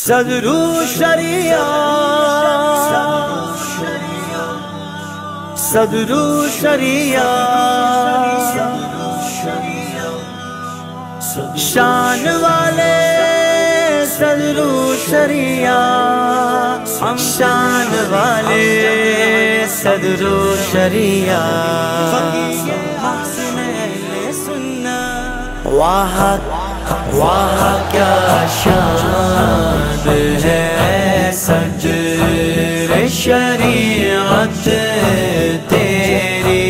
صدرو شریعت صدرو شریعت شان والے صدرو شریعت ہم شان والے صدرو شریعت واہ واہ کیا شان ہے صدر شریعت تیری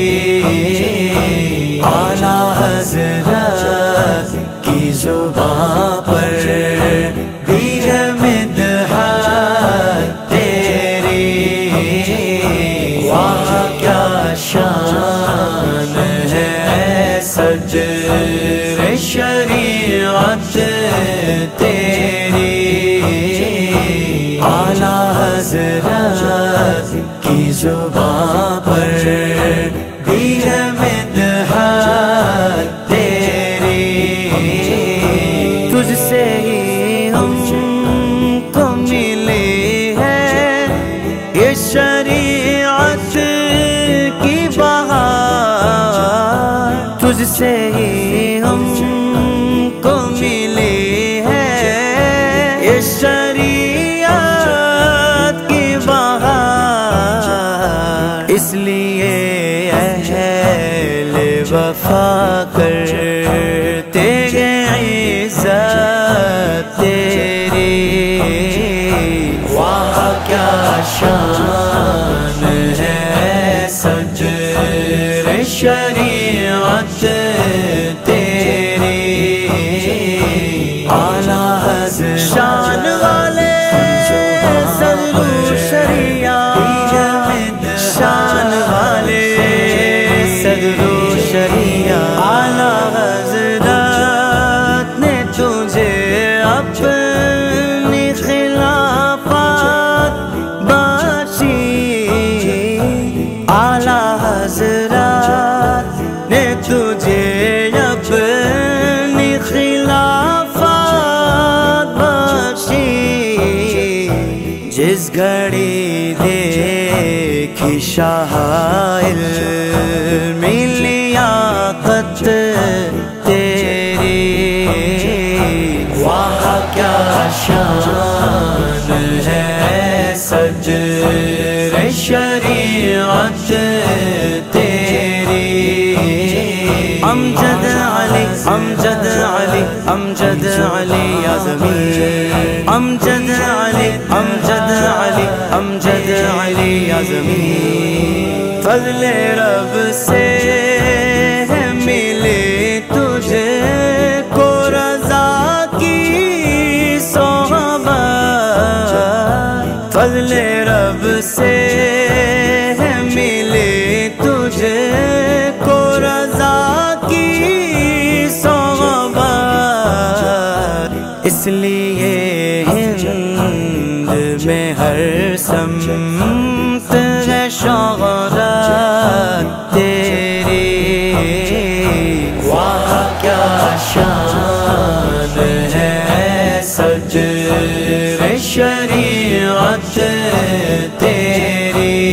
اعلیٰ حضرت کی زبان پر بھی ہے مدحت تیری واہ کیا شان ہے صدر شریعت تیری اعلیٰ حضرت کی زبان پر بھی ہے مدحت تیری تجھ سے ہی ہم کو ملی ہے یہ شریعت کی بہار تجھ سے ہی ہم کو ملی ہے یہ شریعت کی بہار اس لیے اہل وفا کرتے ہیں عزت تیری واہ کیا شان ہے صدر شریعت تیری اعلیٰ حضرت شان والے صدرو شریعت شان والے صدرو شریعت اعلیٰ حضرت نے تجھے اپنی خلافت بخشی اعلیٰ حضرت نے تجھے اپنی خلافت بخشی جس گھڑی دیکھی شاہ علم لیاقت تیری واہ کیا شان ہے صدر شریعت تیری امجد علی امجد علی امجد علی اعظمی امجد علی امجد علی امجد علی اعظمی فضل رب سے ملے تجھے کو رضا کی صحبت فضل رب سے ملے تجھے کو رضا کی صحبت اس لیے ہند میں ہر سمت ہے شہرت تیری واہ کیا شان ہے صدر شریعت تیری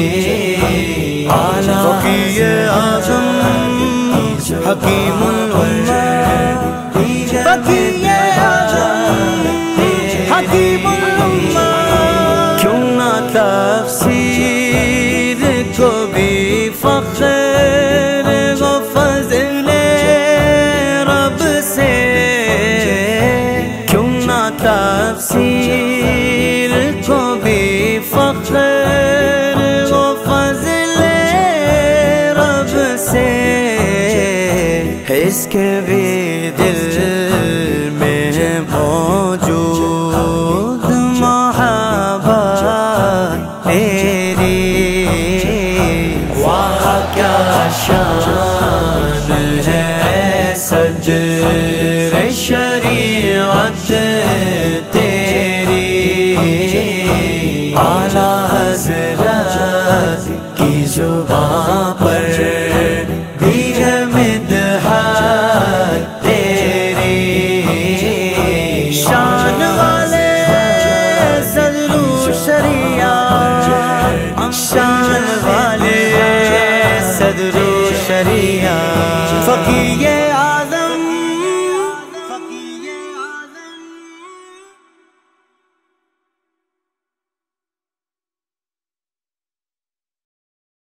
فقیہ اعظم حکیم الامہ فقیہ اعظم حکیم الامہ کیوں نہ تفسیر کو بھی فخر و فضل رب سے کیوں نہ تفسیر کو بھی فخر و فضل رب سے اس کے بھی دل میں موجود محبت تیری واہ کیا شان ہے صدر شریعت تیری اعلیٰ حضرت کی زبان پر بھی ہے مدحت تیری شان والے شان والے صدر و شریعہ فقیہ